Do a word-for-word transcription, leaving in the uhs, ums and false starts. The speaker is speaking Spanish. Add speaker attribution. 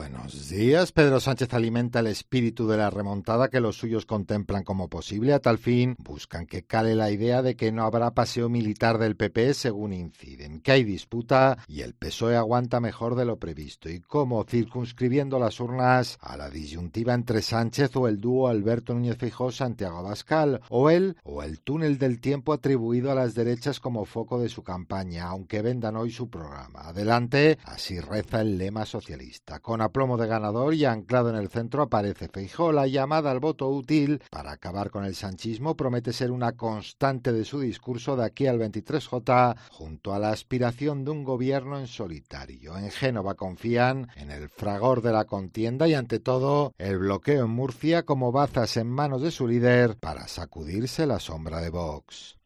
Speaker 1: Buenos días. Pedro Sánchez alimenta el espíritu de la remontada que los suyos contemplan como posible. A tal fin, buscan que cale la idea de que no habrá paseo militar del P P según inciden, que hay disputa y el P S O E aguanta mejor de lo previsto. Y como circunscribiendo las urnas a la disyuntiva entre Sánchez o el dúo Alberto Núñez Feijóo-Santiago Abascal, o él o el túnel del tiempo atribuido a las derechas como foco de su campaña, aunque vendan hoy su programa. Adelante, así reza el lema socialista. Con aplomo de ganador y anclado en el centro aparece Feijóo. La llamada al voto útil para acabar con el sanchismo promete ser una constante de su discurso de aquí al veintitrés J, junto a la aspiración de un gobierno en solitario. En Génova confían en el fragor de la contienda y ante todo el bloqueo en Murcia como bazas en manos de su líder para sacudirse la sombra de Vox.